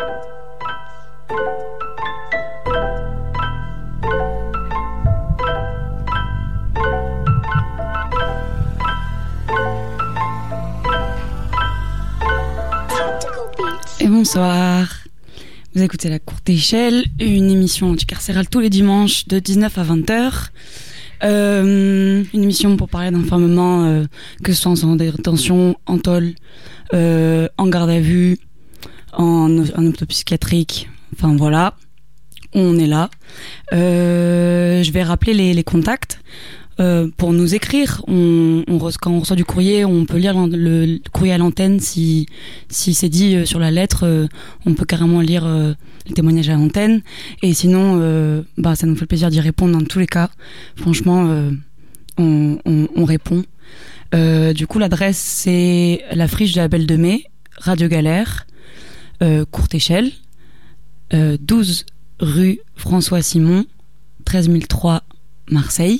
Et bonsoir. Vous écoutez La Courte Échelle, une émission anticarcérale tous les dimanches de 19 à 20h. Une émission pour parler d'enfermement, que ce soit en centre de détention, en tôle, en garde à vue, en hôpital psychiatrique. Enfin voilà, on est là. Je vais rappeler les contacts. Pour nous écrire, quand on reçoit du courrier, on peut lire le courrier à l'antenne. Si c'est dit sur la lettre, on peut carrément lire le témoignage à l'antenne. Et sinon, ça nous fait plaisir d'y répondre dans tous les cas. Franchement, on répond. Du coup, l'adresse, c'est la friche de la Belle de Mai, Radio Galère, Courte Échelle, 12 rue François Simon, 13003 Marseille.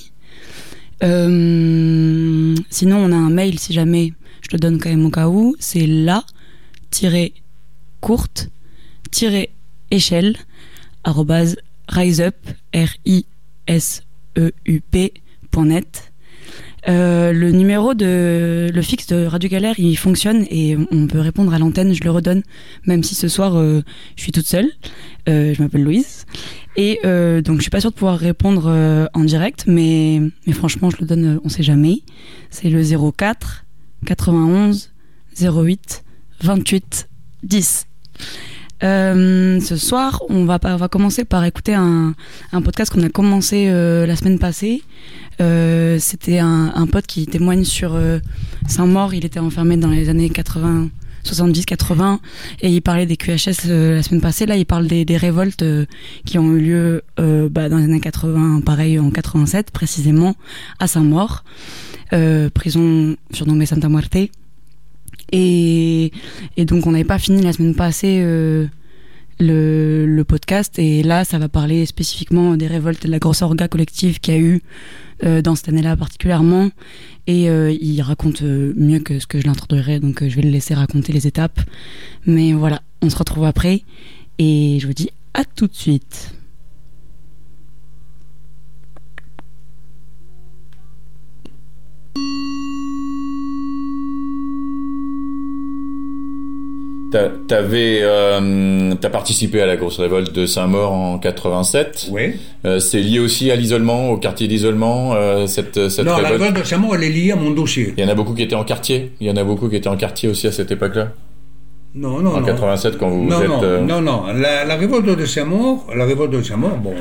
Sinon on a un mail, si jamais je te donne quand même au cas où, c'est la-courte-échelle @riseup riseup.net. Le numéro le fixe de Radio Galère, il fonctionne et on peut répondre à l'antenne. Je le redonne, même si ce soir je suis toute seule. Je m'appelle Louise et donc je suis pas sûre de pouvoir répondre en direct, mais franchement je le donne, on sait jamais. C'est le 04 91 08 28 10. Ce soir, on va commencer par écouter un podcast qu'on a commencé la semaine passée. C'était un pote qui témoigne sur Saint-Maur. Il était enfermé dans les années 70-80 et il parlait des QHS la semaine passée. Là, il parle des révoltes qui ont eu lieu dans les années 80, pareil en 87 précisément, à Saint-Maur, prison surnommée Santa Muerte. Et donc on n'avait pas fini la semaine passée le podcast, et là ça va parler spécifiquement des révoltes et de la grosse orga collective qu'il y a eu dans cette année-là particulièrement, et il raconte mieux que ce que je l'introduirais, donc je vais le laisser raconter les étapes. Mais voilà, on se retrouve après et je vous dis à tout de suite. T'as participé à la grosse révolte de Saint-Maur en 87. Oui. C'est lié aussi à l'isolement, au quartier d'isolement, cette non, révolte. La révolte de Saint-Maur, elle est liée à mon dossier. Il y en a beaucoup qui étaient en quartier. Il y en a beaucoup qui étaient en quartier aussi à cette époque-là. Non. En 87, quand vous êtes. Non. La révolte de Saint-Maur, bon,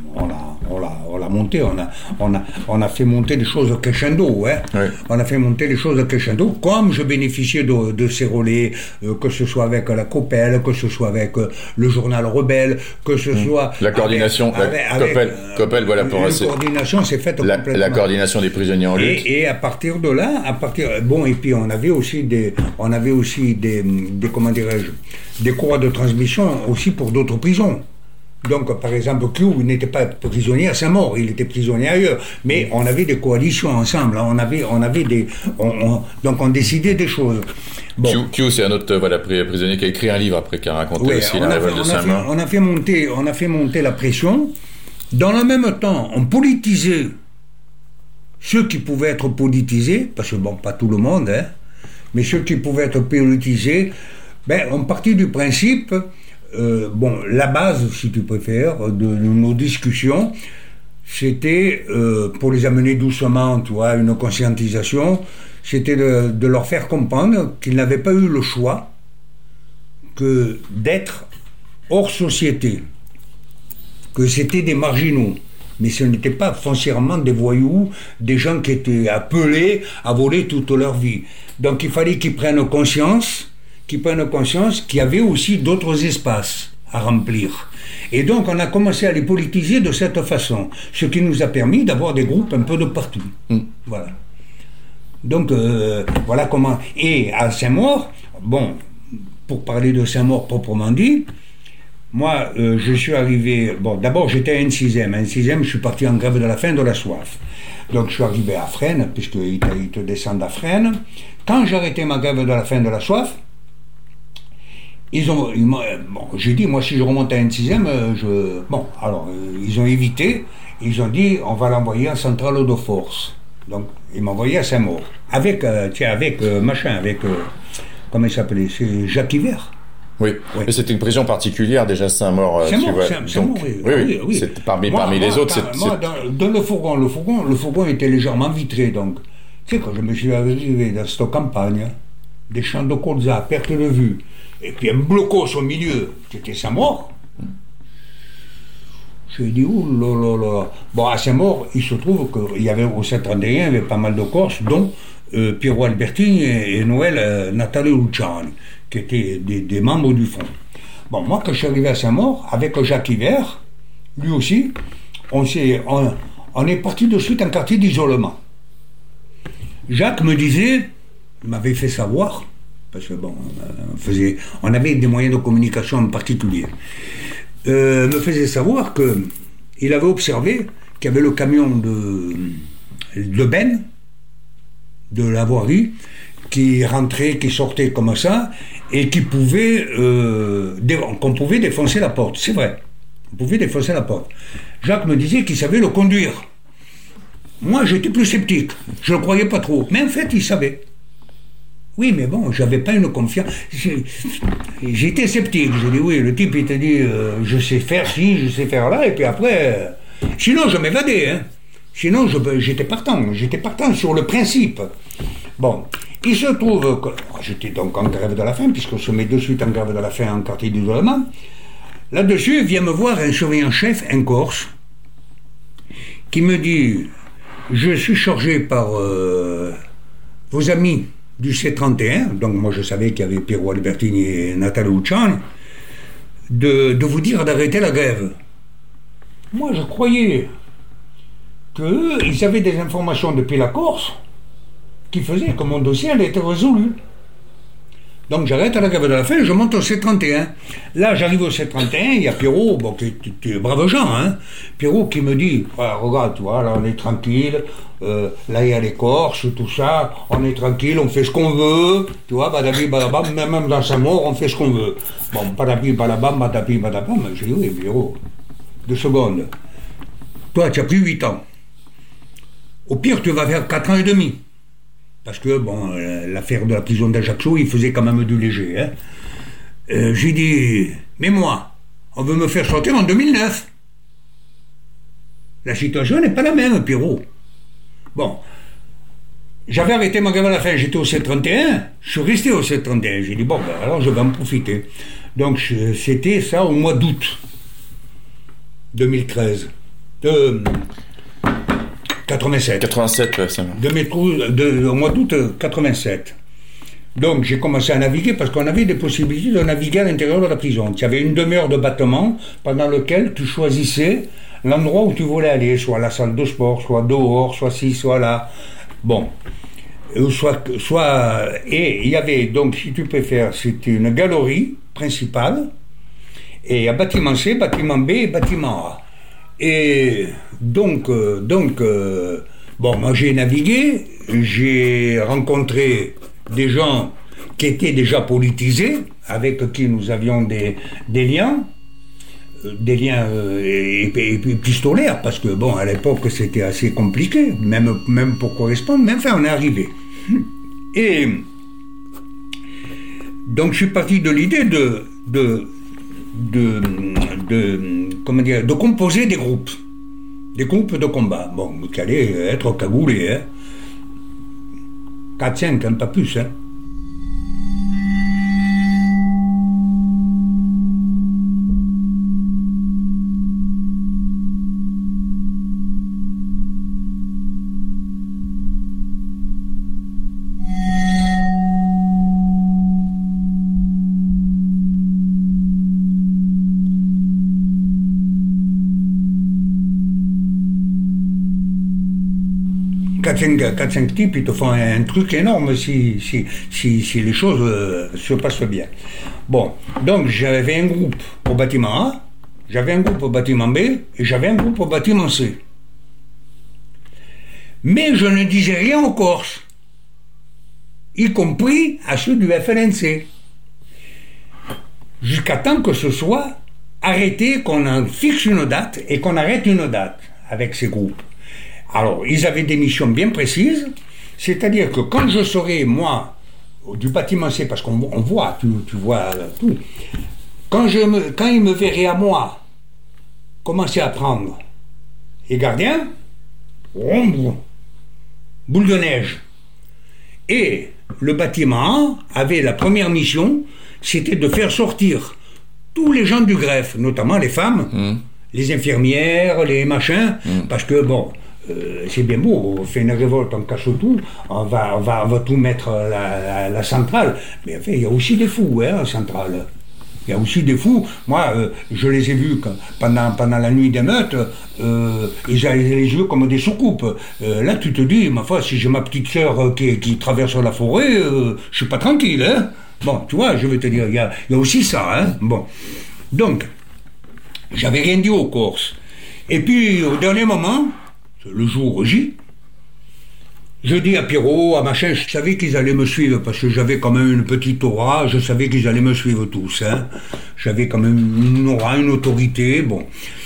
on l'a monté, on a fait monter les choses crescendo, hein. Oui. On a fait monter les choses crescendo, comme je bénéficiais de ces relais, que ce soit avec la COPEL, que ce soit avec le journal Rebelle, que ce soit la coordination, COPEL, voilà, pour la coordination s'est faite complètement. La coordination des prisonniers en lutte. Et à partir de là, et puis on avait aussi des comment dirais-je, des courroies de transmission aussi pour d'autres prisons. Donc, par exemple, Q, il n'était pas prisonnier à Saint-Maur, il était prisonnier ailleurs. Mais on avait des coalitions ensemble, hein. Donc on décidait des choses. Bon. Q, c'est un autre prisonnier qui a écrit un livre après, qui a raconté aussi la révolte de Saint-Maur. On a fait monter la pression. Dans le même temps, on politisait ceux qui pouvaient être politisés, parce que bon, pas tout le monde, hein, mais ceux qui pouvaient être politisés, on partit du principe, la base, si tu préfères, de nos discussions, c'était, pour les amener doucement, tu vois, une conscientisation, c'était de leur faire comprendre qu'ils n'avaient pas eu le choix que d'être hors société, que c'était des marginaux. Mais ce n'était pas foncièrement des voyous, des gens qui étaient appelés à voler toute leur vie. Donc il fallait qu'ils prennent conscience qu'il y avait aussi d'autres espaces à remplir. Et donc on a commencé à les politiser de cette façon, ce qui nous a permis d'avoir des groupes un peu de partout. Voilà. Donc voilà comment... Et à Saint-Maur, pour parler de Saint-Maur proprement dit, moi, je suis arrivé... d'abord, j'étais à N6e. À N6e, je suis parti en grève de la faim, de la soif. Donc, je suis arrivé à Fresnes, puisqu'ils te descendent à Fresnes. Quand j'ai arrêté ma grève de la faim, de la soif, j'ai dit, moi, si je remonte à un 6e, ils ont évité, ils ont dit, on va l'envoyer en centrale de force. Donc, ils m'ont envoyé à Saint-Maur. Comment il s'appelait? C'est Jacques Hiver. Oui, mais c'était une prison particulière, déjà, Saint-Maur. Saint-Maur, oui. C'est parmi les autres. Dans le fourgon était légèrement vitré, donc. Tu sais, quand je me suis arrivé dans cette campagne, des champs de colza à perte de vue, et puis un blocos au milieu, c'était Saint-Maur. J'ai dit, oulala. Bon, à Saint-Maur, il se trouve qu'il y avait au 731, il y avait pas mal de Corses, dont Piero Albertini et Noël Natale Luciani, qui étaient des membres du Front. Bon, moi, quand je suis arrivé à Saint-Maur, avec Jacques Hiver, lui aussi, on est parti de suite en quartier d'isolement. Jacques me disait, il m'avait fait savoir, parce que bon, on avait des moyens de communication en particulier, me faisait savoir qu'il avait observé qu'il y avait le camion de Ben, de la voirie, qui rentrait, qui sortait comme ça, et qu'on pouvait défoncer la porte. C'est vrai, on pouvait défoncer la porte. Jacques me disait qu'il savait le conduire. Moi, j'étais plus sceptique. Je ne le croyais pas trop. Mais en fait, il savait. Oui, mais bon, j'avais pas une confiance. J'étais sceptique. J'ai dit, oui, le type, il te dit, je sais faire ci, je sais faire là, et puis après... Sinon, je m'évadais, hein. Sinon, j'étais partant. J'étais partant sur le principe. Bon, il se trouve que... J'étais donc en grève de la faim, puisqu'on se met de suite en grève de la faim en quartier d'isolement. Là-dessus, vient me voir un surveillant-chef, un Corse, qui me dit... Je suis chargé par vos amis du C31, donc moi je savais qu'il y avait Piero Albertini et Natale Luciani, de vous dire d'arrêter la grève. Moi je croyais qu'ils avaient des informations depuis la Corse qui faisaient que mon dossier allait être résolu. Donc j'arrête à la grève de la faim, je monte au C31. Là, j'arrive au C31, il y a Pierrot, bon, qui est brave gens, hein. Pierrot qui me dit, regarde, tu vois, là on est tranquille, là il y a les Corses, tout ça, on est tranquille, on fait ce qu'on veut, tu vois, badabi, badabam, même dans sa mort, on fait ce qu'on veut. Bon, badabi, badabam, badabi, badabam, j'ai dit, oui, Pierrot, 2 secondes. Toi, tu as pris 8 ans. Au pire, tu vas faire 4 ans et demi. Parce que, bon, l'affaire de la prison d'Ajaccio, il faisait quand même du léger. Hein. J'ai dit, mais moi, on veut me faire sortir en 2009. La situation n'est pas la même, Pierrot. Bon, j'avais arrêté ma grève à la fin, j'étais au C31, je suis resté au C31. J'ai dit, bon, ben, alors je vais en profiter. Donc, c'était ça au mois d'août 2013. 87. 87, c'est bon. Au mois d'août 87. Donc j'ai commencé à naviguer parce qu'on avait des possibilités de naviguer à l'intérieur de la prison. Il y avait une demi-heure de battement pendant lequel tu choisissais l'endroit où tu voulais aller, soit la salle de sport, soit dehors, soit ci, soit là. Bon. Et il y avait donc, si tu préfères, c'était une galerie principale, et à bâtiment C, bâtiment B et bâtiment A. Et donc, bon, moi j'ai navigué, j'ai rencontré des gens qui étaient déjà politisés, avec qui nous avions des liens épistolaires, parce que bon, à l'époque c'était assez compliqué, même pour correspondre, mais enfin on est arrivé. Et donc je suis parti de l'idée de composer des groupes de combat, bon, qui allaient être cagoulés, hein. 4-5, hein, pas plus, hein. Quatre, cinq types, ils te font un truc énorme si les choses se passent bien. Bon, donc j'avais un groupe au bâtiment A, j'avais un groupe au bâtiment B, et j'avais un groupe au bâtiment C. Mais je ne disais rien aux Corses, y compris à ceux du FLNC. jusqu'à temps que ce soit arrêté, qu'on en fixe une date et qu'on arrête une date avec ces groupes. Alors, ils avaient des missions bien précises, c'est-à-dire que quand je serai, moi, du bâtiment C, parce qu'on voit, tu vois tout, quand ils me verraient à moi commencer à prendre les gardiens, boule de neige. Et le bâtiment avait la première mission, c'était de faire sortir tous les gens du greffe, notamment les femmes, les infirmières, les machins, parce que bon, c'est bien beau, on fait une révolte, on cache tout, on va tout mettre la centrale, mais enfin, il y a aussi des fous, hein, la centrale. Il y a aussi des fous. Moi, je les ai vus pendant la nuit d'émeute, ils avaient les yeux comme des soucoupes. Là, tu te dis, ma foi, si j'ai ma petite sœur qui traverse la forêt, je suis pas tranquille, hein. Bon, tu vois, je veux te dire, il y a aussi ça, hein. Bon. Donc, j'avais rien dit aux Corses. Et puis, au dernier moment, le jour J, je dis à Pierrot, à machin, je savais qu'ils allaient me suivre parce que j'avais quand même une petite aura, je savais qu'ils allaient me suivre tous, hein. J'avais quand même une aura, une autorité, bon.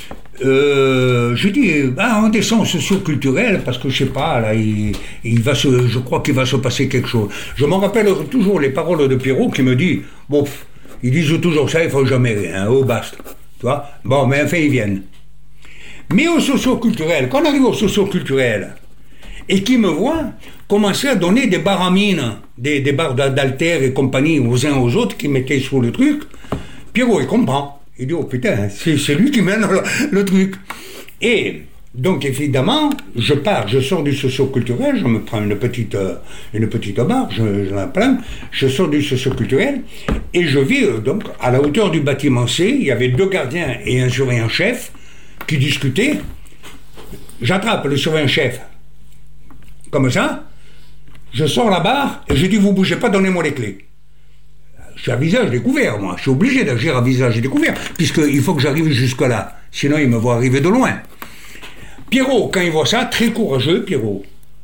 Je dis, on descend au socio-culturel parce que je sais pas, là, je crois qu'il va se passer quelque chose. Je me rappelle toujours les paroles de Pierrot qui me dit, bon, ils disent toujours ça, il faut jamais rien, oh basta, tu vois. Bon, mais enfin, ils viennent. Mais au socio-culturel, quand on arrive au socio-culturel, et qui me voit commencer à donner des barres à mine, des barres d'haltères et compagnie aux uns aux autres qui mettaient sur le truc, Pierrot, il comprend. Il dit, oh putain, c'est lui qui mène le truc. Et donc, évidemment, je sors du socio-culturel, je me prends une petite barre, je la plains, je sors du socio-culturel, et je vais, donc, à la hauteur du bâtiment C, il y avait 2 gardiens et un surveillant-chef qui discutaient. J'attrape le surveillant-chef, comme ça, je sors la barre, et je dis, vous bougez pas, donnez-moi les clés. Je suis à visage découvert, moi. Je suis obligé d'agir à visage découvert, puisqu'il faut que j'arrive jusque-là. Sinon, il me voit arriver de loin. Pierrot, quand il voit ça, très courageux, Pierrot.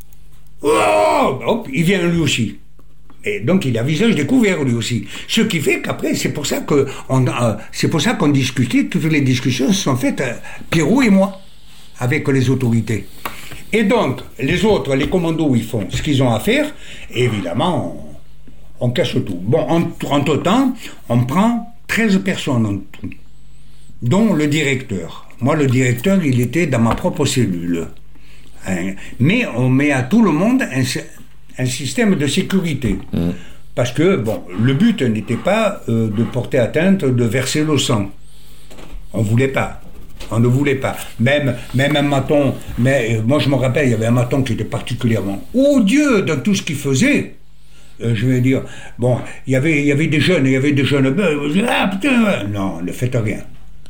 Oh, hop, il vient lui aussi. Et donc, il a visage découvert, lui aussi. Ce qui fait qu'après, c'est pour ça qu'on discutait, toutes les discussions se sont faites, Pierrot et moi, avec les autorités. Et donc, les autres, les commandos, ils font ce qu'ils ont à faire, et évidemment, on cache tout. Bon, entre-temps, on prend 13 personnes en tout, dont le directeur. Moi, le directeur, il était dans ma propre cellule. Hein. Mais on met à tout le monde un système de sécurité. Parce que, bon, le but n'était pas de porter atteinte, de verser le sang. On voulait pas. On ne voulait pas. Même un maton, moi je me rappelle, il y avait un maton qui était particulièrement odieux dans tout ce qu'il faisait. Je vais dire, bon, il y avait des jeunes, putain, non, ne faites rien.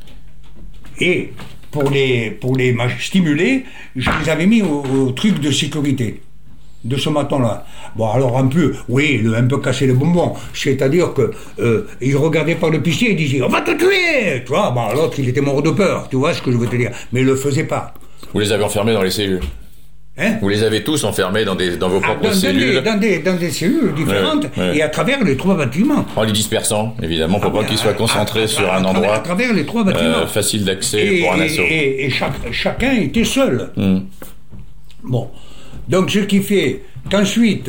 Et pour les stimuler, je les avais mis au truc de sécurité de ce maton-là. Bon, alors un peu casser les bonbons, c'est-à-dire que il regardait par le pistolet et disait, on va te tuer, tu vois. Bon, l'autre, il était mort de peur, tu vois ce que je veux te dire, mais il le faisait pas. Vous les avez enfermés dans les cellules? Hein? Vous les avez tous enfermés dans vos propres cellules? Dans des cellules différentes, et à travers les 3 bâtiments. En les dispersant, évidemment, pour pas qu'ils soient concentrés sur un endroit à travers les 3 bâtiments. Facile d'accès pour un assaut. Et chacun était seul. Bon, donc ce qui fait qu'ensuite,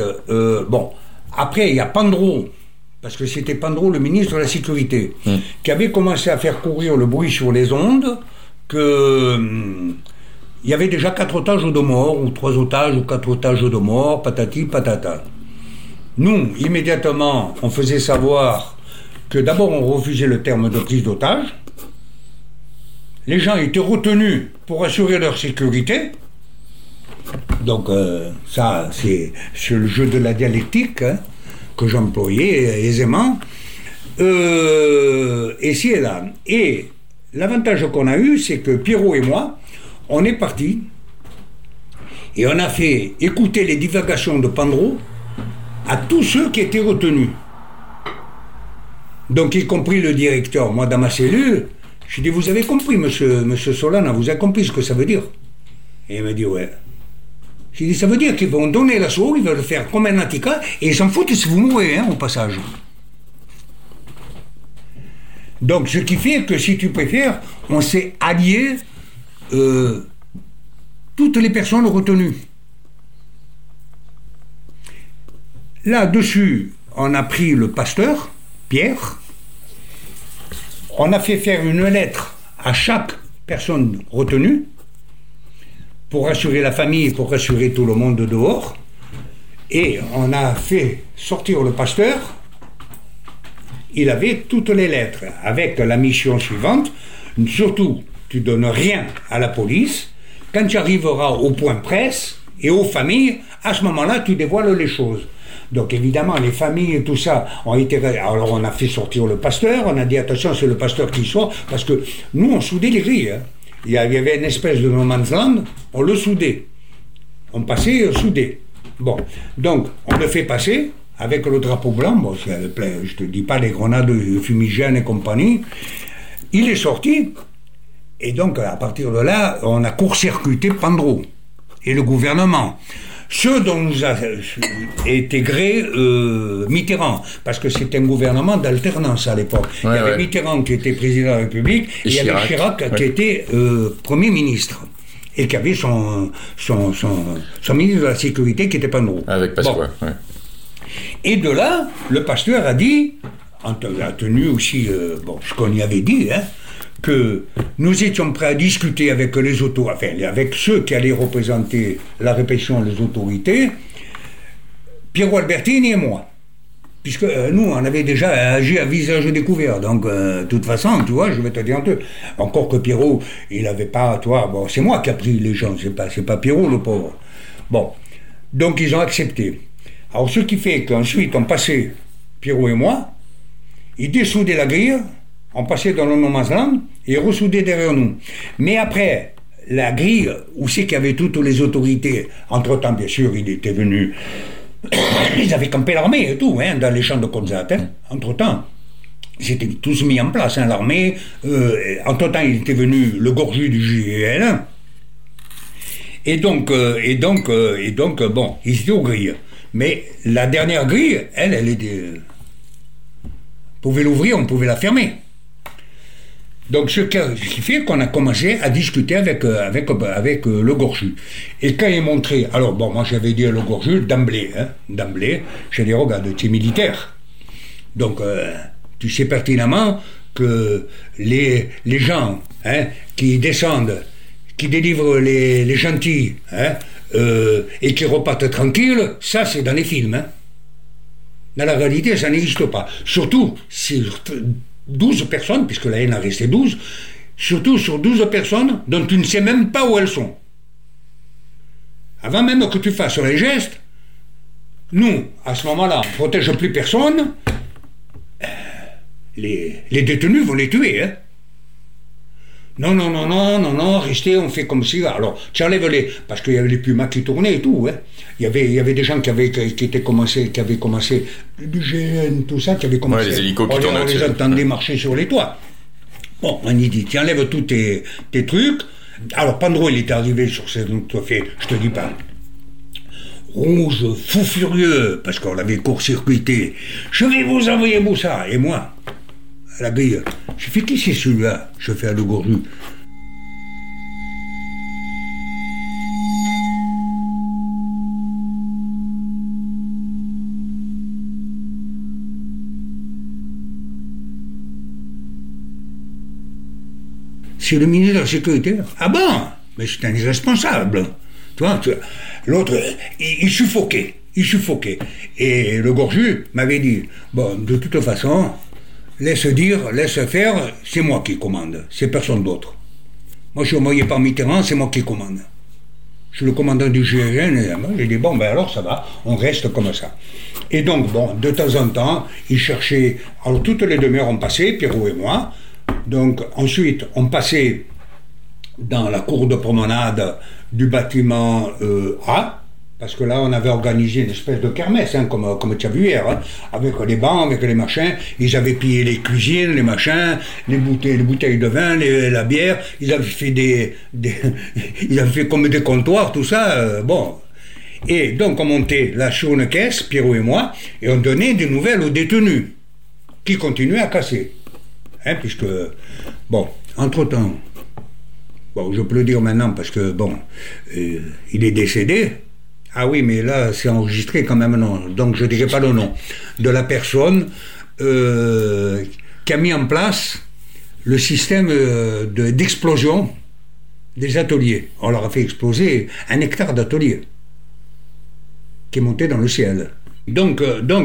après il y a Pandro, parce que c'était Pandro, le ministre de la Sécurité, qui avait commencé à faire courir le bruit sur les ondes, il y avait déjà 4 otages de mort, ou 3 otages, ou 4 otages de mort, patati patata. Nous, immédiatement, on faisait savoir que d'abord on refusait le terme de prise d'otage. Les gens étaient retenus pour assurer leur sécurité. Donc ça, c'est le jeu de la dialectique, hein, que j'employais aisément. Et c'est là. Et l'avantage qu'on a eu, c'est que Pierrot et moi, on est partis et on a fait écouter les divagations de Pandro à tous ceux qui étaient retenus. Donc, y compris le directeur. Moi, dans ma cellule, je dis, vous avez compris, monsieur Solana, vous avez compris ce que ça veut dire? Et il m'a dit, ouais. J'ai dit, ça veut dire qu'ils vont donner l'assaut, ils veulent le faire comme un Attica, et ils s'en foutent si vous mourrez, hein, au passage. Donc, ce qui fait que, si tu préfères, on s'est allié toutes les personnes retenues. Là-dessus, on a pris le pasteur, Pierre, on a fait faire une lettre à chaque personne retenue pour rassurer la famille, pour rassurer tout le monde dehors, et on a fait sortir le pasteur. Il avait toutes les lettres avec la mission suivante: surtout, tu donnes rien à la police. Quand tu arriveras au point presse et aux familles, à ce moment-là, tu dévoiles les choses. Donc évidemment, les familles et tout ça ont été... Alors on a fait sortir le pasteur, on a dit attention, c'est le pasteur qui sort, parce que nous, on soudait les grilles. Hein. Il y avait une espèce de no man's land, on le soudait. On passait soudé. Bon, donc on le fait passer avec le drapeau blanc, bon, je te dis pas les grenades fumigènes et compagnie. Il est sorti, et donc à partir de là, on a court-circuité Pandro et le gouvernement. Ce dont nous a été gré Mitterrand, parce que c'était un gouvernement d'alternance à l'époque. Il y avait Mitterrand qui était président de la République, et il y avait Chirac qui était Premier ministre, et qui avait son ministre de la Sécurité qui était Pandro. Avec Pasqua, Et de là, le pasteur a dit, a tenu aussi, ce qu'on y avait dit, hein, que nous étions prêts à discuter avec les autorités, avec ceux qui allaient représenter la répression, les autorités, Piero Albertini et moi. Puisque nous, on avait déjà agi à visage découvert. Donc, de toute façon, tu vois, je vais te dire un truc. Encore que Piero, il n'avait pas, c'est moi qui ai pris les gens, c'est pas Piero, le pauvre. Bon, donc ils ont accepté. Alors, ce qui fait qu'ensuite, on passait, Piero et moi, ils dessoudaient la grille, on passait dans le no man's land et ressoudaient derrière nous. Mais après, la grille, où c'est qu'il y avait toutes les autorités, entre-temps, bien sûr, il était venu... Ils avaient campé l'armée et tout, hein, dans les champs de Konzat, hein, entre-temps. Ils étaient tous mis en place, hein, l'armée. Entre-temps, il était venu le gorju du GIGN. Et donc, bon, ils étaient aux grilles. Mais la dernière grille, elle était... On pouvait l'ouvrir, on pouvait la fermer. Donc, ce qui fait qu'on a commencé à discuter avec le gorju. Et quand il est montré... Alors, bon, moi, j'avais dit à le gorju, d'emblée, j'ai dit, regarde, tu es militaire. Donc, tu sais pertinemment que les gens qui descendent, qui délivrent les gentils, et qui repartent tranquilles, ça, c'est dans les films. Hein. Dans la réalité, ça n'existe pas. Surtout sur 12 personnes, puisque la haine a resté 12, surtout sur 12 personnes dont tu ne sais même pas où elles sont. Avant même que tu fasses les gestes, nous, à ce moment-là, on ne protège plus personne, les détenus vont les tuer. Hein. Non, restez, on fait comme si... Alors, tu enlèves parce qu'il y avait les pumas qui tournaient et tout, hein. Il y avait des gens qui avaient commencé du GN, tout ça, qui avaient commencé... les hélicos qui tournaient. On les entendait marcher sur les toits. Bon, on y dit, tu enlèves tous tes trucs. Alors, Pandro, il était arrivé sur ce dont tu as fait, je te dis pas... Rouge, fou furieux, parce qu'on l'avait court-circuité. Je vais vous envoyer Moussa. Et moi, à la grille, je fais qui c'est celui-là? Je fais à le gorju. C'est le ministre de la Sécurité. Ah bon? Mais c'est un irresponsable. Tu vois, l'autre, il suffoquait. Et le gorju m'avait dit, bon, de toute façon, laisse faire, c'est moi qui commande, c'est personne d'autre. Moi, je suis envoyé par Mitterrand, c'est moi qui commande. Je suis le commandant du GIGN, et moi, j'ai dit, bon, ben alors ça va, on reste comme ça. Et donc, bon, de temps en temps, il cherchait, alors toutes les demi-heures on passait, Pierrot et moi, donc ensuite on passait dans la cour de promenade du bâtiment A, parce que là on avait organisé une espèce de kermesse, hein, comme tu as vu hier, hein, avec les bancs, avec les machins. Ils avaient pillé les cuisines, les machins, les bouteilles de vin, la bière. Ils avaient fait ils avaient fait comme des comptoirs, tout ça. Bon. Et donc on montait là sur une caisse, Pierrot et moi, et on donnait des nouvelles aux détenus qui continuaient à casser. puisque, bon, entre-temps, bon, je peux le dire maintenant parce que, bon, il est décédé. Ah oui, mais là, c'est enregistré quand même, non. Donc, je ne dirai pas le nom de la personne qui a mis en place le système d'explosion des ateliers. On leur a fait exploser 1 hectare d'ateliers qui est monté dans le ciel. Donc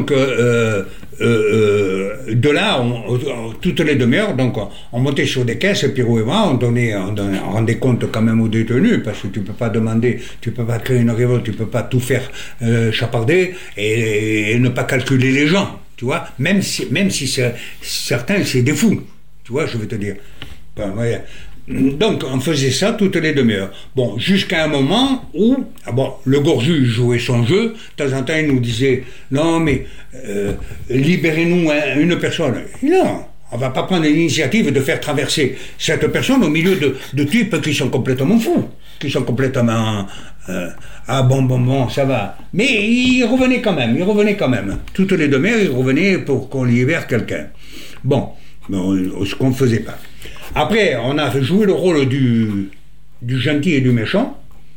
de là, toutes les demi-heures, donc on montait sur des caisses, Pierrot et moi, on rendait compte quand même aux détenus, parce que tu peux pas créer une révolte, tu peux pas tout faire chaparder et ne pas calculer les gens, tu vois, même si certains c'est des fous, tu vois, je veux te dire. Ben, ouais. Donc on faisait ça toutes les demi-heures. Bon, jusqu'à un moment où, le Gorju jouait son jeu, de temps en temps il nous disait non mais libérez-nous une personne. Non, on va pas prendre l'initiative de faire traverser cette personne au milieu de types qui sont complètement fous, qui sont complètement bon, ça va. Mais il revenait quand même. Toutes les demi-heures il revenait pour qu'on libère quelqu'un. Bon, ce qu'on ne faisait pas. Après, on a joué le rôle du gentil et du méchant.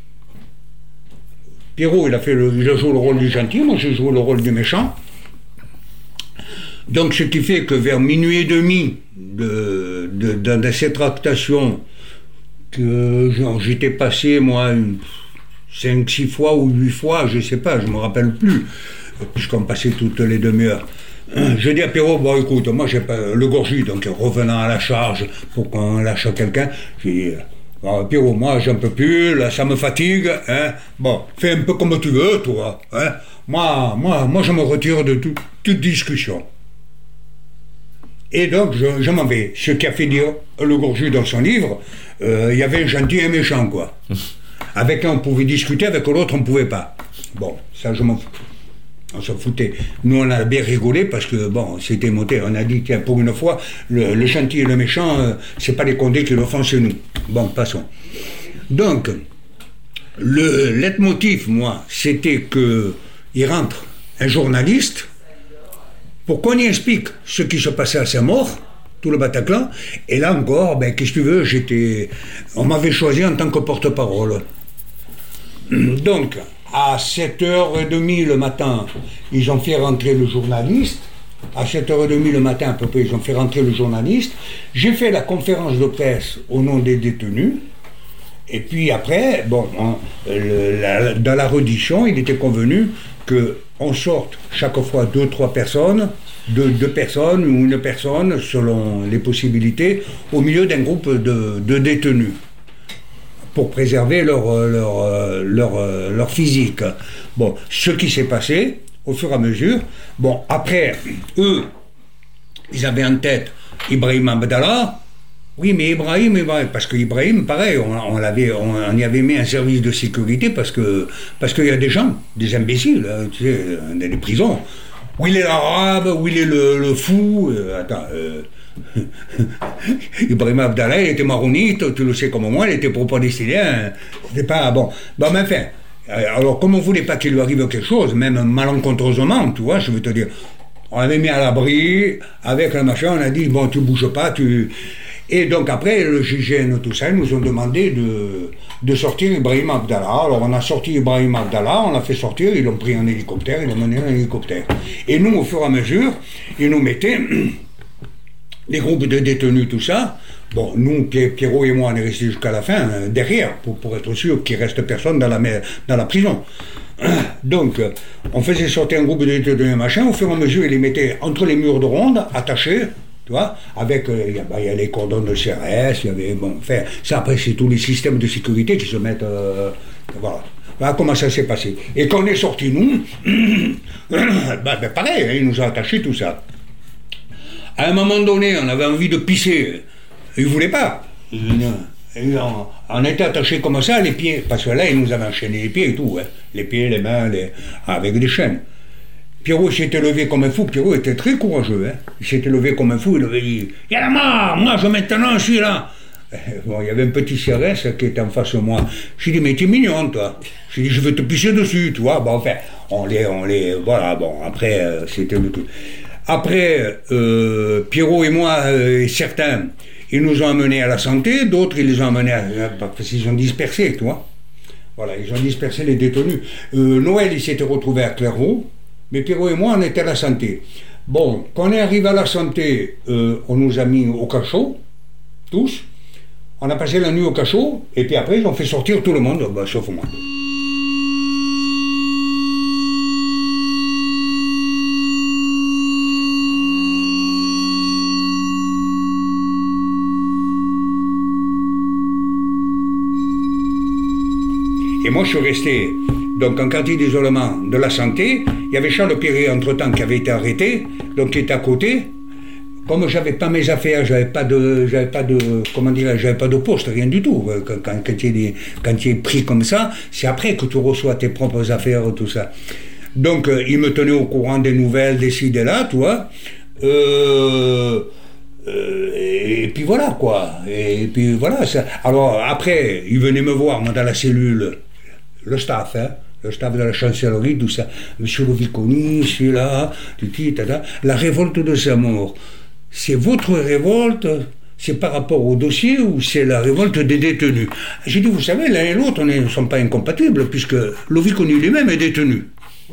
Pierrot, il a joué le rôle du gentil, moi j'ai joué le rôle du méchant. Donc, ce qui fait que vers minuit et demi de cette tractation, que j'étais passé, moi, 5-6 fois ou 8 fois, je sais pas, je me rappelle plus, puisqu'on passait toutes les demi-heures. Je dis à Pierrot, bon écoute, moi j'ai pas le Gorju, donc revenant à la charge pour qu'on lâche quelqu'un, j'ai dit, Pierrot, moi j'en peux plus, là ça me fatigue, hein, bon, fais un peu comme tu veux, toi, hein, moi je me retire de toute discussion. Et donc je m'en vais, ce qui a fait dire le Gorju dans son livre, il y avait un gentil et un méchant, quoi. Avec un on pouvait discuter, avec l'autre on pouvait pas. Bon, ça je m'en fous. On s'en foutait. Nous, on a bien rigolé parce que, bon, c'était monté. On a dit, tiens, pour une fois, le gentil et le méchant, c'est pas les condés qui le font chez nous. Bon, passons. Donc, le leitmotiv, moi, c'était qu'il rentre un journaliste pour qu'on y explique ce qui se passait à Saint-Maur, tout le Bataclan. Et là encore, qu'est-ce que tu veux, on m'avait choisi en tant que porte-parole. Donc, à 7h30 le matin, ils ont fait rentrer le journaliste. À 7h30 le matin, à peu près, ils ont fait rentrer le journaliste. J'ai fait la conférence de presse au nom des détenus. Et puis après, dans la reddition, il était convenu qu'on sorte chaque fois 2-3 personnes, deux personnes ou une personne, selon les possibilités, au milieu d'un groupe de détenus, pour préserver leur physique. Bon, ce qui s'est passé, au fur et à mesure, après, eux, ils avaient en tête Ibrahim Abdallah. Oui, mais Ibrahim, parce que Ibrahim, pareil, on y avait mis un service de sécurité parce qu'il y a des gens, des imbéciles, tu sais, dans les prisons. Où il est l'arabe, où il est le fou, Ibrahim Abdallah, il était maronite, tu le sais comme moi, il était pro-palestinien, c'était pas bon. Mais enfin, alors comme on voulait pas qu'il lui arrive quelque chose, même malencontreusement, tu vois, je veux te dire, on l'avait mis à l'abri, avec le machin, on a dit, bon, tu bouges pas, Et donc après, le GIGN, tout ça, ils nous ont demandé de sortir Ibrahim Abdallah. Alors on a sorti Ibrahim Abdallah, on l'a fait sortir, ils l'ont pris en hélicoptère, ils l'ont mené en hélicoptère. Et nous, au fur et à mesure, ils nous mettaient les groupes de détenus, tout ça. Bon, nous, Pierrot et moi, on est restés jusqu'à la fin, derrière, pour être sûr qu'il ne reste personne dans la prison. Donc, on faisait sortir un groupe de détenus, machin, au fur et à mesure, ils les mettaient entre les murs de ronde, attachés, tu vois, avec, il y a les cordons de CRS, il y avait, ça après, c'est tous les systèmes de sécurité qui se mettent, voilà comment ça s'est passé. Et quand on est sortis, nous, pareil, ils nous ont attachés, tout ça. À un moment donné, on avait envie de pisser. Ils ne voulaient pas. On était attachés comme ça, les pieds, parce que là, ils nous avaient enchaîné les pieds et tout. Hein. Les pieds, les mains, avec des chaînes. Pierrot s'était levé comme un fou. Pierrot était très courageux. Hein. Il s'était levé comme un fou. Il avait dit, « Il y a la mort, moi, maintenant, je suis là. » Bon, il y avait un petit CRS qui était en face de moi. J'ai dit, mais t'es mignon, toi. J'ai dit, je veux te pisser dessus, tu vois. Bon, enfin, on les, voilà, bon, après, c'était le truc. Après, Pierrot et moi, et certains, ils nous ont amenés à la santé, d'autres, ils les ont amenés parce qu'ils ont dispersé, tu vois. Voilà, ils ont dispersé les détenus. Noël, il s'était retrouvé à Clairvaux, mais Pierrot et moi, on était à la santé. Bon, quand on est arrivé à la santé, on nous a mis au cachot, tous. On a passé la nuit au cachot, et puis après, ils ont fait sortir tout le monde, sauf moi. Et moi, je suis resté donc en quartier d'isolement de la santé. Il y avait Charles Perret, entre-temps, qui avait été arrêté, donc qui était à côté. Comme j'avais pas mes affaires, j'avais pas de poste, rien du tout. Quand tu es pris comme ça, c'est après que tu reçois tes propres affaires, tout ça. Donc, il me tenait au courant des nouvelles, des ci, des là, tu vois. Et puis voilà, quoi. Et puis voilà. Ça. Alors, après, il venait me voir, moi, dans la cellule, le staff de la chancellerie, tout ça. Monsieur Loviconi, celui-là, la révolte de sa mort. C'est votre révolte, c'est par rapport au dossier ou c'est la révolte des détenus? J'ai dit, vous savez, l'un et l'autre ne sont pas incompatibles, puisque Loviconi lui-même est détenu.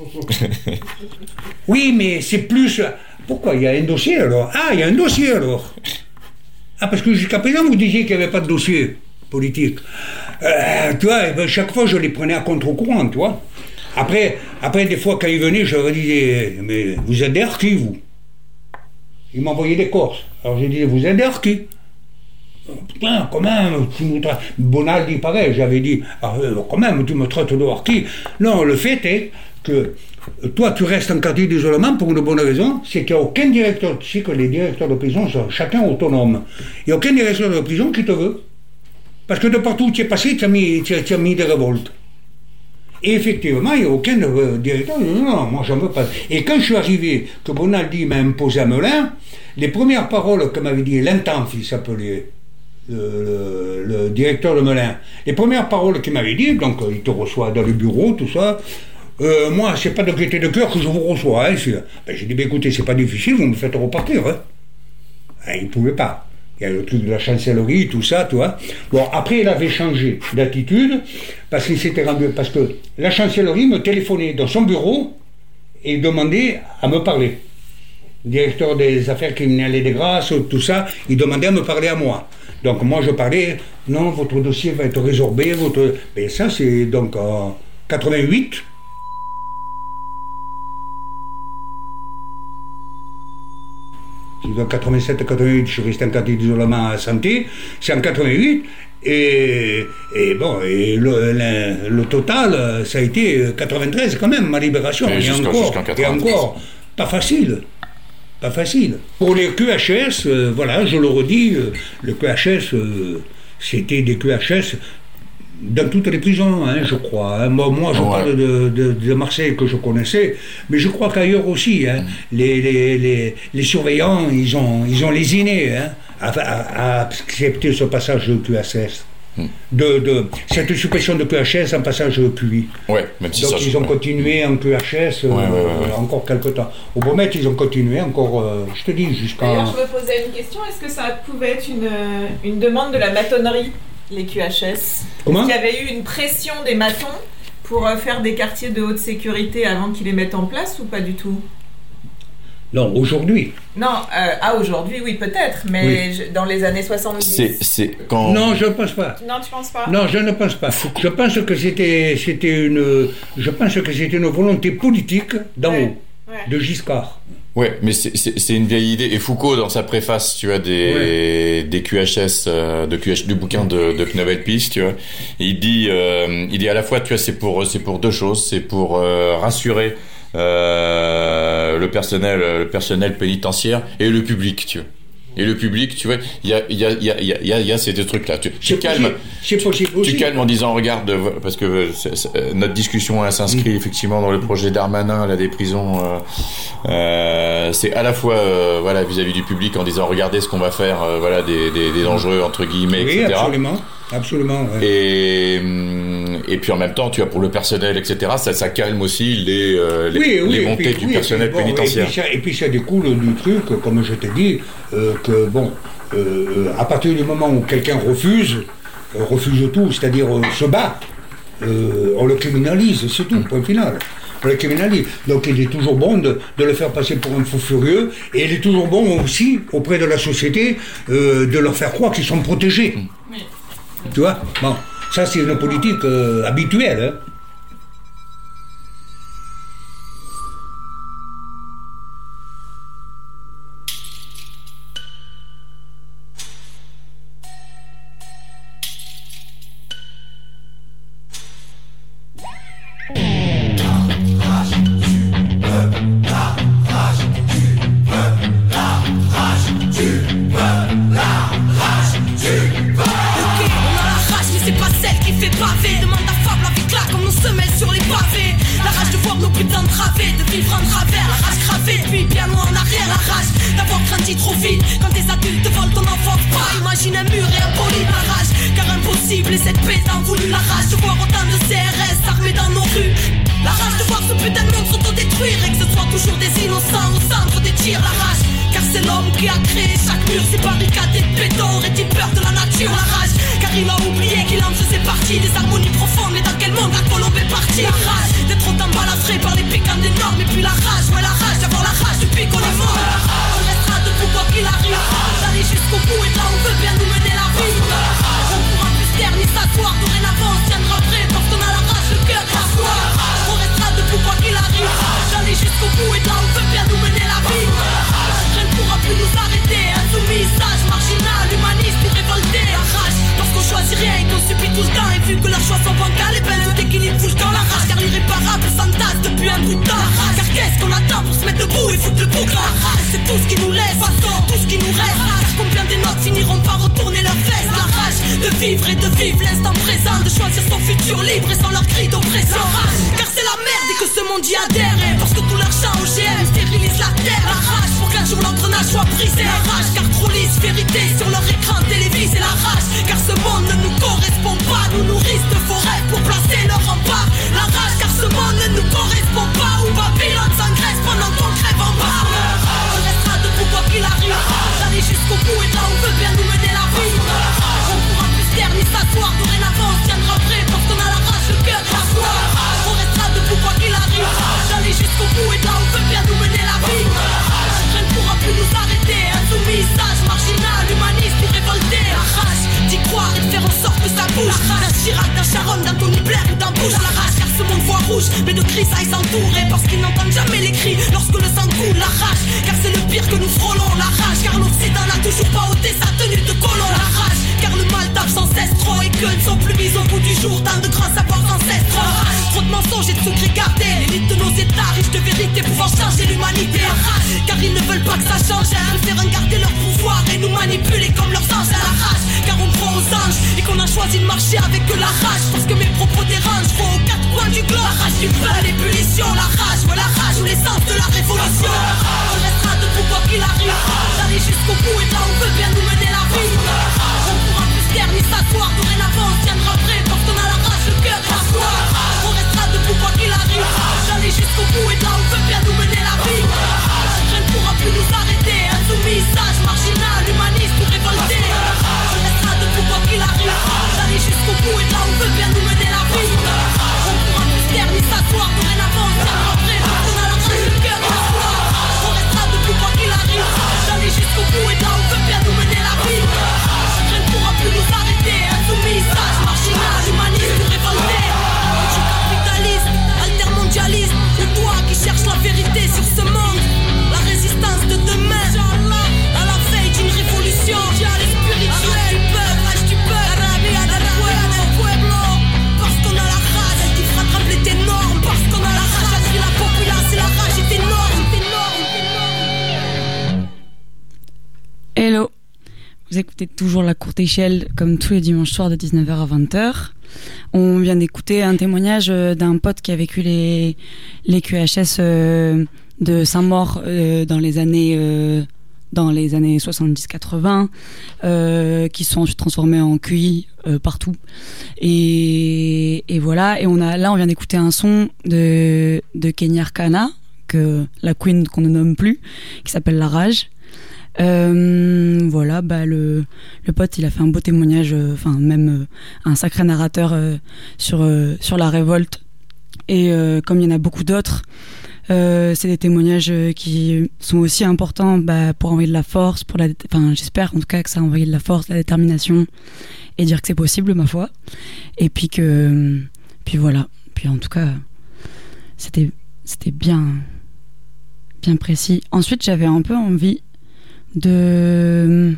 Oui, mais c'est plus... Pourquoi? Il y a un dossier alors? Ah, il y a un dossier alors. Ah, parce que jusqu'à présent, vous disiez qu'il n'y avait pas de dossier politique. Tu vois, chaque fois, je les prenais à contre-courant, tu vois. Après, des fois, quand ils venaient, je leur disais, mais vous êtes des harkis, vous? Ils m'envoyaient des Corses. Alors j'ai dit, vous êtes des harkis? Putain, quand même, tu me traites... Bonaldi, pareil, j'avais dit, quand même, tu me traites de harkis. Non, le fait est que toi, tu restes en quartier d'isolement pour une bonne raison, c'est qu'il n'y a aucun directeur, tu sais que les directeurs de prison sont chacun autonomes. Il n'y a aucun directeur de prison qui te veut. Parce que de partout où tu es passé, tu as mis des révoltes. Et effectivement, il n'y a aucun directeur, non, moi j'en veux pas. Et quand je suis arrivé, que Bonaldi m'a imposé à Melun, les premières paroles que m'avait dit Lintanf, il s'appelait le directeur de Melun, les premières paroles qu'il m'avait dit, donc il te reçoit dans le bureau, tout ça, moi c'est pas de gaieté de cœur que je vous reçois. Hein, j'ai dit, écoutez, c'est pas difficile, vous me faites repartir. Hein. Il ne pouvait pas. Il y a le truc de la chancellerie, tout ça, tu vois. Bon, après, il avait changé d'attitude, parce qu'il s'était rendu... Parce que la chancellerie me téléphonait dans son bureau et demandait à me parler. Le directeur des affaires criminelles et des grâces, tout ça, il demandait à me parler à moi. Donc moi, je parlais, non, votre dossier va être résorbé, Mais ça, c'est donc en 88... En 87-88, je suis resté en quartier d'isolement à santé, c'est en 88, et le total, ça a été 93 quand même, ma libération, et encore, pas facile. Pour les QHS, voilà, je le redis, le QHS, c'était des QHS dans toutes les prisons, hein, je crois. Hein. Moi, je parle de Marseille que je connaissais, mais je crois qu'ailleurs aussi, hein, les surveillants, ils ont lésiné hein, à accepter ce passage de QHS. De cette suppression de QHS en passage puis. Ouais, même si donc ils ont continué en QHS encore quelques temps. Au Beaumet, ils ont continué encore, je te dis, jusqu'à... D'ailleurs, je me posais une question, est-ce que ça pouvait être une demande de la maçonnerie, les QHS? Comment? Est-ce qu'il y avait eu une pression des maçons pour faire des quartiers de haute sécurité avant qu'ils les mettent en place ou pas du tout? Non, aujourd'hui. Non, aujourd'hui, oui, peut-être, mais oui. Dans les années 70. C'est quand... Non, je ne pense pas. Non, tu ne penses pas? Non, je ne pense pas. Je pense que c'était une volonté politique d'en haut, de Giscard. Ouais, mais c'est une vieille idée. Et Foucault, dans sa préface, tu vois, des QHS, du bouquin de Knovel-Pis, tu vois, il dit à la fois, tu vois, c'est pour deux choses. C'est pour rassurer le personnel pénitentiaire et le public, tu vois. Et le public, tu vois, il y a ces deux trucs-là. Tu calmes en disant, regarde, parce que notre discussion elle s'inscrit effectivement dans le projet Darmanin, là, des prisons. C'est à la fois, voilà, vis-à-vis du public en disant, regardez ce qu'on va faire, voilà, des dangereux entre guillemets, oui, etc. Absolument. Ouais. Et puis en même temps, tu vois, pour le personnel, etc., ça calme aussi les montées du personnel pénitentiaire. Et puis ça découle du truc, comme je t'ai dit, à partir du moment où quelqu'un refuse tout, c'est-à-dire se bat, on le criminalise, c'est tout, point final. On le criminalise. Donc il est toujours bon de le faire passer pour un fou furieux, et il est toujours bon aussi, auprès de la société, de leur faire croire qu'ils sont protégés. Oui. Tu vois? Bon, ça c'est une politique habituelle, hein. Vous écoutez toujours La Courte Échelle comme tous les dimanches soirs de 19h à 20h. On vient d'écouter un témoignage d'un pote qui a vécu les QHS de Saint-Maur dans les années dans les années 70-80, qui sont ensuite transformés en QI partout. Et voilà. Et on vient d'écouter un son de Kenya Arcana, que la Queen qu'on ne nomme plus, qui s'appelle La Rage. Voilà, le pote, il a fait un beau témoignage, même un sacré narrateur sur la révolte. Et comme il y en a beaucoup d'autres, c'est des témoignages qui sont aussi importants pour envoyer de la force, j'espère en tout cas que ça a envoyé de la force, de la détermination, et dire que c'est possible, ma foi. Et puis voilà. Puis en tout cas, c'était bien précis. Ensuite, j'avais un peu envie de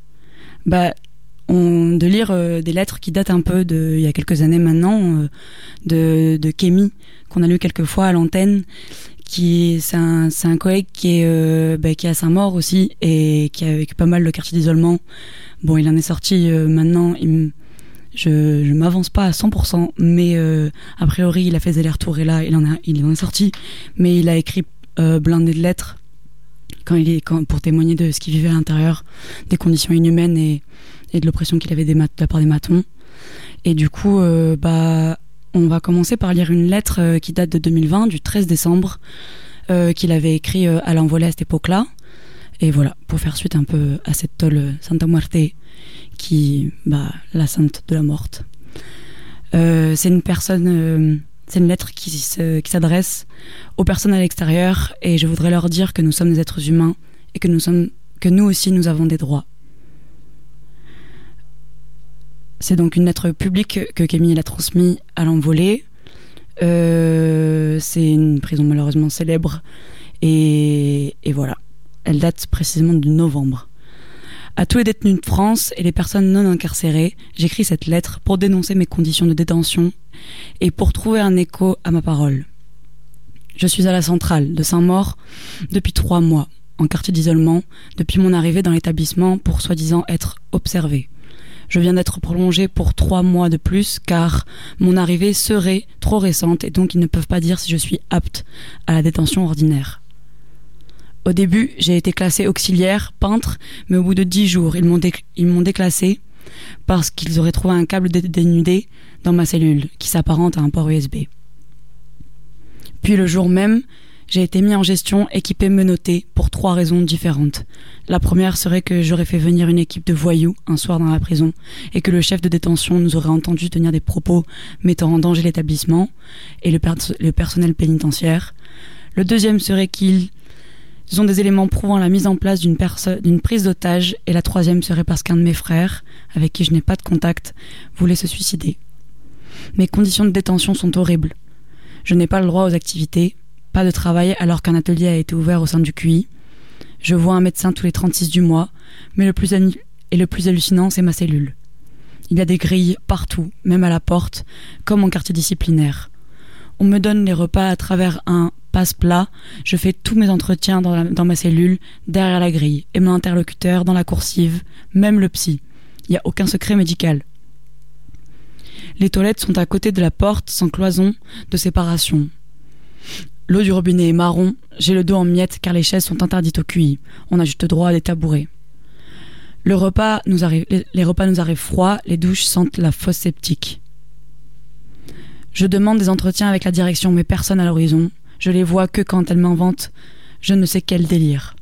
lire des lettres qui datent un peu il y a quelques années maintenant, de Kémy, qu'on a lu quelques fois à l'antenne. C'est un collègue qui est à Saint-Maur aussi, et qui a vécu pas mal le quartier d'isolement. Bon, il en est sorti maintenant. Je m'avance pas à 100%, mais a priori il a fait des allers-retours, et là il en est sorti. Mais il a écrit blindé de lettres pour témoigner de ce qu'il vivait à l'intérieur, des conditions inhumaines et de l'oppression qu'il avait de la part des matons. Et du coup, on va commencer par lire une lettre qui date de 2020, du 13 décembre, qu'il avait écrit à l'envolée à cette époque-là. Et voilà, pour faire suite un peu à cette tolle Santa Muerte, la sainte de la morte. C'est une lettre qui s'adresse aux personnes à l'extérieur, et je voudrais leur dire que nous sommes des êtres humains et que nous aussi nous avons des droits. C'est donc une lettre publique que Kémy a transmise à l'envolée. C'est une prison malheureusement célèbre, et voilà. Elle date précisément de novembre. À tous les détenus de France et les personnes non incarcérées, j'écris cette lettre pour dénoncer mes conditions de détention et pour trouver un écho à ma parole. Je suis à la centrale de Saint-Maur depuis 3 mois, en quartier d'isolement, depuis mon arrivée dans l'établissement pour soi-disant être observé. Je viens d'être prolongée pour 3 mois de plus, car mon arrivée serait trop récente, et donc ils ne peuvent pas dire si je suis apte à la détention ordinaire. Au début, j'ai été classée auxiliaire, peintre, mais au bout de 10 jours, ils m'ont déclassée parce qu'ils auraient trouvé un câble dénudé dans ma cellule, qui s'apparente à un port USB. Puis le jour même, j'ai été mis en gestion, équipé menotté, pour 3 raisons différentes. La première serait que j'aurais fait venir une équipe de voyous un soir dans la prison, et que le chef de détention nous aurait entendu tenir des propos mettant en danger l'établissement et le personnel pénitentiaire. Le deuxième serait qu'ils ont des éléments prouvant la mise en place d'une prise d'otage, et la troisième serait parce qu'un de mes frères, avec qui je n'ai pas de contact, voulait se suicider. Mes conditions de détention sont horribles. Je n'ai pas le droit aux activités, pas de travail alors qu'un atelier a été ouvert au sein du QI. Je vois un médecin tous les 36 du mois, mais le plus hallucinant, c'est ma cellule. Il y a des grilles partout, même à la porte, comme en quartier disciplinaire. On me donne les repas à travers un passe-plat. Je fais tous mes entretiens dans ma cellule, derrière la grille, et mon interlocuteur dans la coursive, même le psy. Il n'y a aucun secret médical. Les toilettes sont à côté de la porte, sans cloison de séparation. L'eau du robinet est marron, j'ai le dos en miettes car les chaises sont interdites au QI. On a juste droit à des tabourets. Les repas nous arrivent froids, les douches sentent la fosse septique. Je demande des entretiens avec la direction, mais personne à l'horizon. Je les vois que quand elles m'inventent je ne sais quel délire.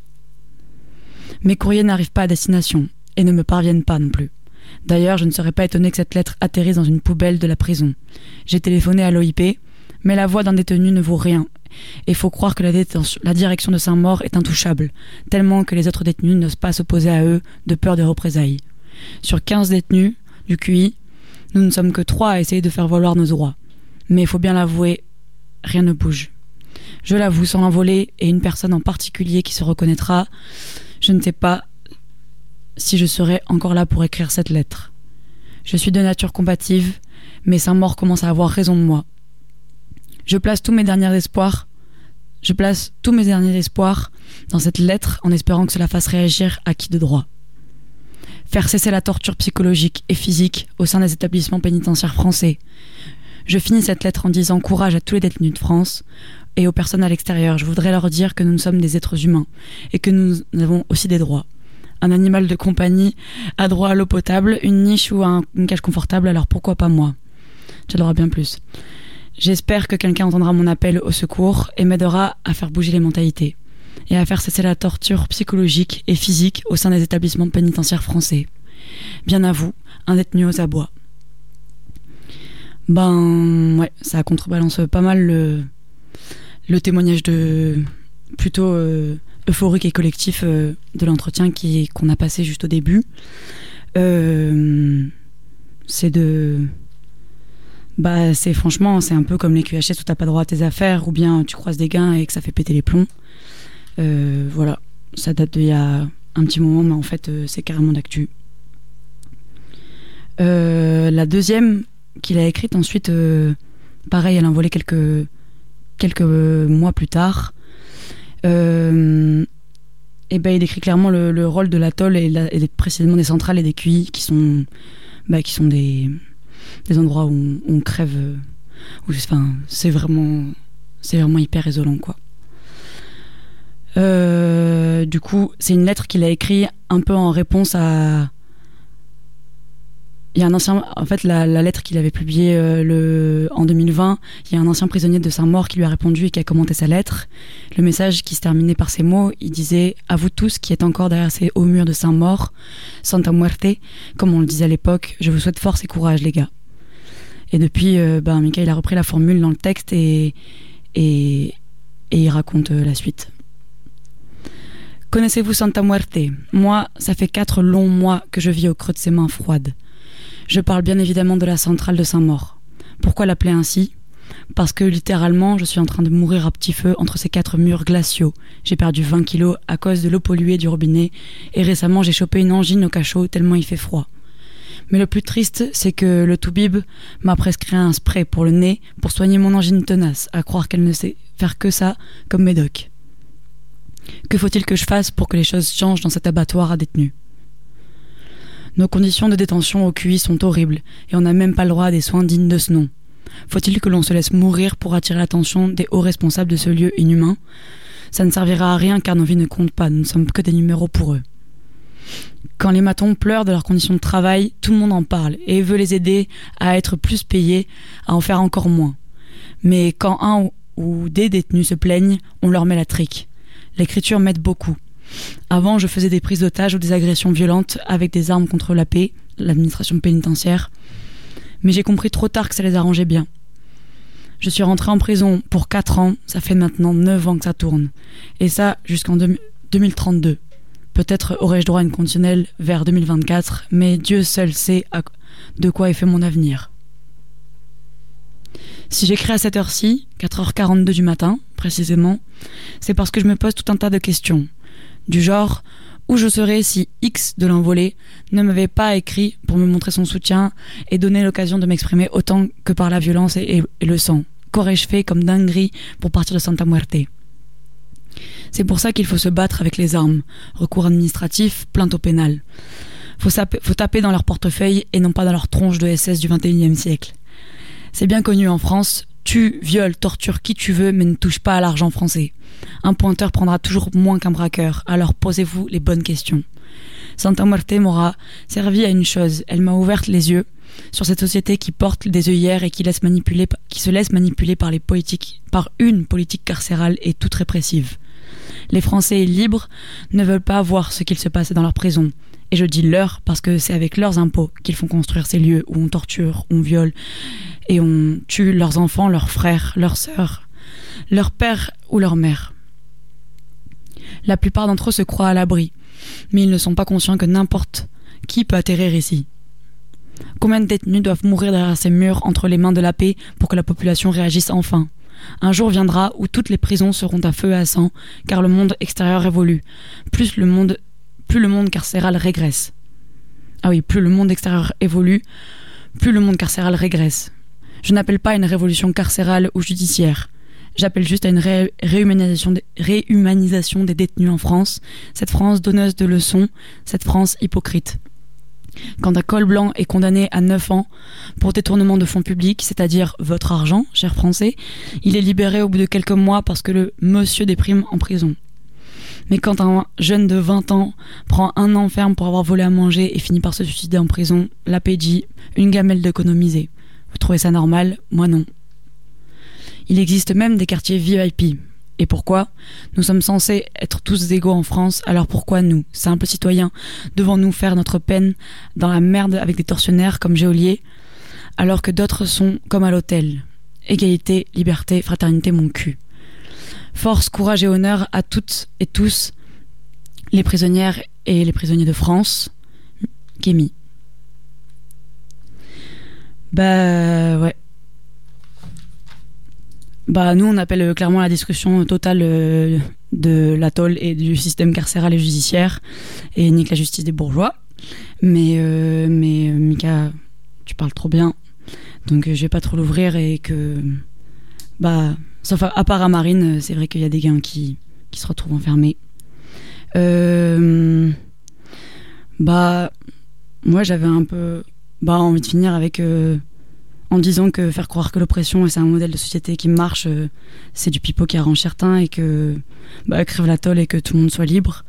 Mes courriers n'arrivent pas à destination, et ne me parviennent pas non plus. D'ailleurs, je ne serais pas étonné que cette lettre atterrisse dans une poubelle de la prison. J'ai téléphoné à l'OIP, mais la voix d'un détenu ne vaut rien. Et faut croire que la direction de Saint-Maur est intouchable, tellement que les autres détenus n'osent pas s'opposer à eux de peur des représailles. Sur 15 détenus du QI, nous ne sommes que 3 à essayer de faire valoir nos droits. Mais il faut bien l'avouer, rien ne bouge. Je l'avoue sans l'envoler, et une personne en particulier qui se reconnaîtra, je ne sais pas si je serai encore là pour écrire cette lettre. Je suis de nature combative, mais Saint-Maur commence à avoir raison de moi. Je place tous mes derniers espoirs dans cette lettre en espérant que cela fasse réagir à qui de droit. Faire cesser la torture psychologique et physique au sein des établissements pénitentiaires français. Je finis cette lettre en disant courage à tous les détenus de France. et aux personnes à l'extérieur, je voudrais leur dire que nous sommes des êtres humains et que nous avons aussi des droits. Un animal de compagnie a droit à l'eau potable, une niche ou une cage confortable, alors pourquoi pas moi ? J'adorerais bien plus. J'espère que quelqu'un entendra mon appel au secours et m'aidera à faire bouger les mentalités et à faire cesser la torture psychologique et physique au sein des établissements pénitentiaires français. Bien à vous, un détenu aux abois. Ouais, ça contrebalance pas mal le témoignage plutôt euphorique et collectif de l'entretien qu'on a passé juste au début. C'est franchement, c'est un peu comme les QHS où t'as pas droit à tes affaires, ou bien tu croises des gains et que ça fait péter les plombs. Voilà, ça date d'il y a un petit moment, mais en fait c'est carrément d'actu. La deuxième qu'il a écrite ensuite, pareil, elle a envolé quelques mois plus tard. Il décrit clairement le rôle de l'atoll et précisément des centrales et des QI qui sont des endroits où on crève. C'est vraiment hyper isolant, quoi. Du coup, c'est une lettre qu'il a écrite un peu en réponse à. Il y a un ancien, en fait, la lettre qu'il avait publiée en 2020, il y a un ancien prisonnier de Saint-Maur qui lui a répondu et qui a commenté sa lettre. Le message qui se terminait par ces mots, il disait « À vous tous qui êtes encore derrière ces hauts murs de Saint-Maur, Santa Muerte, comme on le disait à l'époque, je vous souhaite force et courage, les gars. » Et depuis, Michael a repris la formule dans le texte et il raconte la suite. Connaissez-vous Santa Muerte ? Moi, ça fait 4 longs mois que je vis au creux de ses mains froides. Je parle bien évidemment de la centrale de Saint-Maur. Pourquoi l'appeler ainsi ? Parce que littéralement, je suis en train de mourir à petit feu entre ces 4 murs glaciaux. J'ai perdu 20 kilos à cause de l'eau polluée du robinet et récemment j'ai chopé une angine au cachot tellement il fait froid. Mais le plus triste, c'est que le toubib m'a prescrit un spray pour le nez pour soigner mon angine tenace, à croire qu'elle ne sait faire que ça comme Médoc. Que faut-il que je fasse pour que les choses changent dans cet abattoir à détenus ? Nos conditions de détention au QI sont horribles et on n'a même pas le droit à des soins dignes de ce nom. Faut-il que l'on se laisse mourir pour attirer l'attention des hauts responsables de ce lieu inhumain ? Ça ne servira à rien car nos vies ne comptent pas, nous ne sommes que des numéros pour eux. Quand les matons pleurent de leurs conditions de travail, tout le monde en parle et veut les aider à être plus payés, à en faire encore moins. Mais quand un ou des détenus se plaignent, on leur met la trique. L'écriture m'aide beaucoup. Avant, je faisais des prises d'otages ou des agressions violentes avec des armes contre la paix, l'administration pénitentiaire. Mais j'ai compris trop tard que ça les arrangeait bien. Je suis rentrée en prison pour 4 ans, ça fait maintenant 9 ans que ça tourne. Et ça, jusqu'en 2032. Peut-être aurais-je droit à une conditionnelle vers 2024, mais Dieu seul sait de quoi est fait mon avenir. Si j'écris à cette heure-ci, 4h42 du matin, précisément, c'est parce que je me pose tout un tas de questions. Du genre, où je serais si X de l'envolée ne m'avait pas écrit pour me montrer son soutien et donner l'occasion de m'exprimer autant que par la violence et le sang. Qu'aurais-je fait comme dinguerie pour partir de Santa Muerte ? C'est pour ça qu'il faut se battre avec les armes. Recours administratif, plainte au pénal. Faut taper dans leur portefeuille et non pas dans leur tronche de SS du XXIe siècle. C'est bien connu en France, tue, viole, torture qui tu veux mais ne touche pas à l'argent français. Un pointeur prendra toujours moins qu'un braqueur, alors posez-vous les bonnes questions. Santa Muerte m'aura servi à une chose, elle m'a ouvert les yeux sur cette société qui porte des œillères et qui se laisse manipuler par une politique carcérale et toute répressive. Les Français libres ne veulent pas voir ce qu'il se passe dans leurs prisons. Et je dis leur parce que c'est avec leurs impôts qu'ils font construire ces lieux où on torture, on viole et on tue leurs enfants, leurs frères, leurs sœurs, leur père ou leur mère. La plupart d'entre eux se croient à l'abri, mais ils ne sont pas conscients que n'importe qui peut atterrir ici. Combien de détenus doivent mourir derrière ces murs entre les mains de la paix pour que la population réagisse enfin ? Un jour viendra où toutes les prisons seront à feu et à sang, car le monde extérieur évolue. Plus le monde carcéral régresse. Ah oui, plus le monde extérieur évolue, plus le monde carcéral régresse. Je n'appelle pas à une révolution carcérale ou judiciaire. J'appelle juste à une réhumanisation des détenus en France, cette France donneuse de leçons, cette France hypocrite. Quand un col blanc est condamné à 9 ans pour détournement de fonds publics, c'est-à-dire votre argent, chers Français, il est libéré au bout de quelques mois parce que le monsieur déprime en prison. Mais quand un jeune de 20 ans prend 1 an ferme pour avoir volé à manger et finit par se suicider en prison, la paix dit une gamelle d'économiser. Vous trouvez ça normal ? Moi non. Il existe même des quartiers VIP. Et pourquoi ? Nous sommes censés être tous égaux en France, alors pourquoi nous, simples citoyens, devons-nous faire notre peine dans la merde avec des tortionnaires comme Geolier, alors que d'autres sont comme à l'hôtel ? Égalité, liberté, fraternité, mon cul. Force, courage et honneur à toutes et tous les prisonnières et les prisonniers de France. Kémy. Ouais. Nous, on appelle clairement la destruction totale de l'atoll et du système carcéral et judiciaire et nique la justice des bourgeois. Mais Mika, tu parles trop bien, donc je vais pas trop l'ouvrir et que... sauf à part à Marine, c'est vrai qu'il y a des gars qui se retrouvent enfermés. Moi, j'avais un peu envie de finir avec... en disant que faire croire que l'oppression c'est un modèle de société qui marche, c'est du pipeau qui arrange certains et que crève l'atoll et que tout le monde soit libre.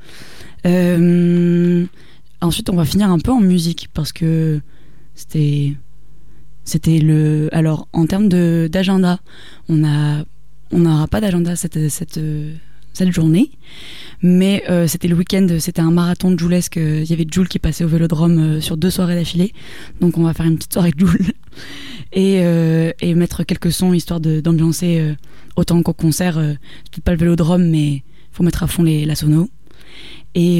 Ensuite, on va finir un peu en musique parce que c'était le... Alors, en termes d'agenda, on n'aura pas d'agenda cette journée, mais c'était le week-end, c'était un marathon de Joulesque. Il y avait Joule qui passait au Vélodrome sur 2 soirées d'affilée, donc on va faire une petite soirée de Joule et mettre quelques sons histoire d'ambiancer autant qu'au concert. C'est pas le Vélodrome, mais faut mettre à fond la sono et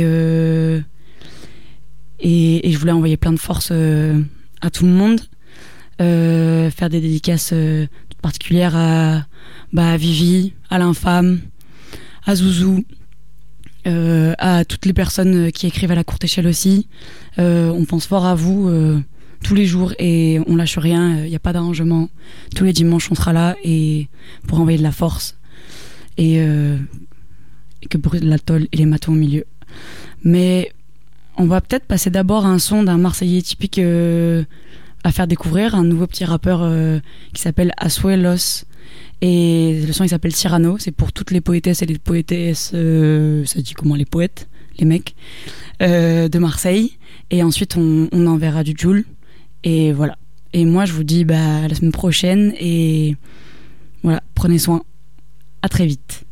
je voulais envoyer plein de force à tout le monde, faire des dédicaces toutes particulières à Vivi, à l'Infâme, à Zouzou, à toutes les personnes qui écrivent à la courte échelle aussi. On pense fort à vous tous les jours et on lâche rien, il n'y a pas d'arrangement. Tous les dimanches on sera là et pour envoyer de la force et que brûle l'atoll et les matons au milieu. Mais on va peut-être passer d'abord un son d'un Marseillais typique à faire découvrir, un nouveau petit rappeur qui s'appelle Asuelos. Et le son il s'appelle Cyrano, c'est pour toutes les poétesses et les poétesses, ça dit comment, les poètes, les mecs, de Marseille. Et ensuite on enverra du Joule. Et voilà. Et moi je vous dis à la semaine prochaine et voilà, prenez soin. À très vite.